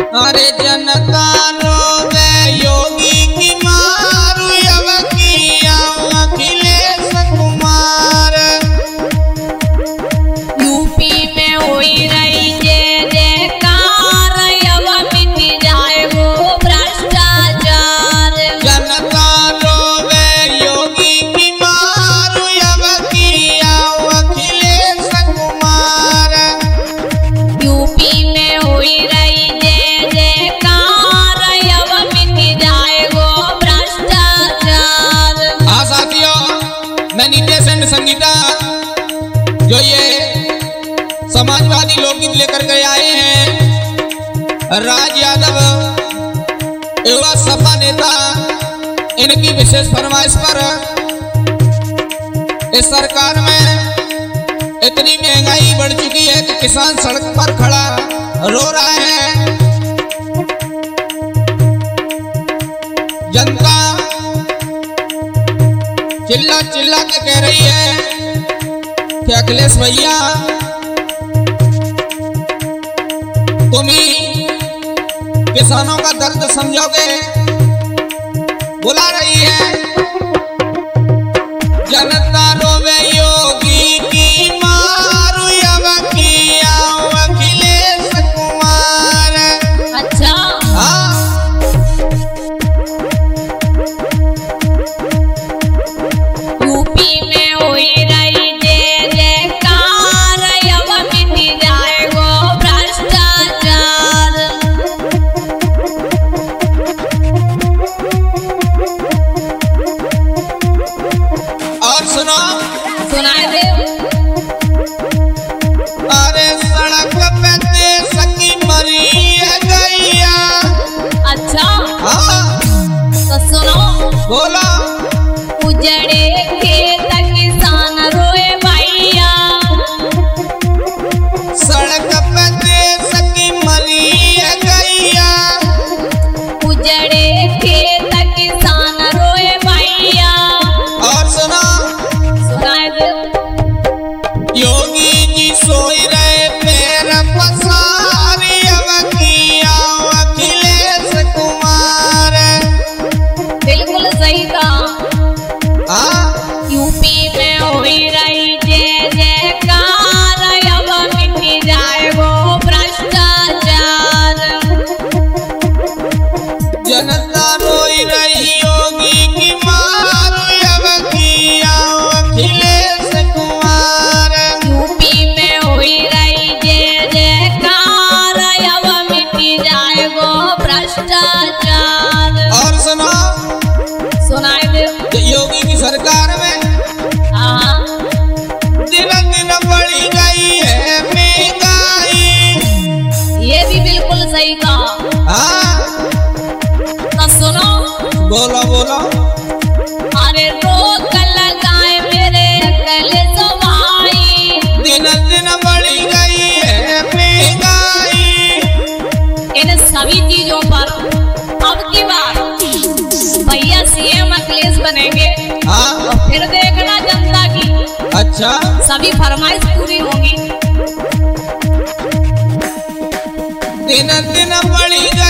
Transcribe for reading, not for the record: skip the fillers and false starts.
अरे जनता रोवे योगी की मार अब किया अखिलेश कुमार। यूपी में हुई रही जय जयकार अब मिट जाए वो भ्रष्टाचार। जनता रोवे योगी की मार अब किया अखिलेश कुमार। यूपी में हुई रही जय जयकार अब मिट जाए वो भ्रष्टाचार। हाँ साथियों, मैं नितेश एंड संगीता जो ये समाजवादी लोकगीत लेकर के आए हैं, राज यादव एवं सपा नेता इनकी विशेष फरमाइश पर इस सरकार में इतनी महंगाई बढ़ चुकी है कि किसान सड़क पर खड़ा रो रहा है। जनता चिल्ला चिल्ला के कह रही है कि अखिलेश भैया तुम ही किसानों का दर्द समझोगे, बुला रही है। जनता रोवे योगी की मार अब किया अखिलेश कुमार। अच्छा, हाँ, यूपी में हुई रही जय जयकार अब मिट जाए वो भ्रष्टाचार। और सुनो, सुनाए दे। अरे सड़क पे देश की मरी है गैया। अच्छा, हाँ, तो सुनो। बोलो। उजड़े खेत किसान रोए भैया। सड़क पे देश की मरी है गैया। उजड़े खेत किसान रोए भैया। और सुनो, सुनाए दे। योगी जी सोई रहे पैर पसारी अब किया अखिलेश कुमार। बिल्कुल सही कहा। हाँ, यूपी में हुई रही जय जयकार अब मिट जाए वो भ्रष्टाचार। जनता रोई रही योगी की मार अब किया अखिलेश कुमार। यूपी में हुई रही जय जयकार अब मिट जाए वो भ्रष्टाचार। और सुनो, सुनाए दे। योगी की सरकार में हाँ, दिन दिन बढ़ी गई है महंगाई। ये भी बिल्कुल सही कहा। हाँ, तो सुनो। बोलो बोलो। अरे रोक लगाए मेरे अकल भाई। दिन दिन बढ़ी गई है महंगाई। इन सभी चीजों पर अब की बार भैया सीएम अखिलेश बनेंगे। हाँ, फिर देखना जनता की अच्छा, सभी फरमाइश पूरी होंगी। दिन दिन बढ़ी गई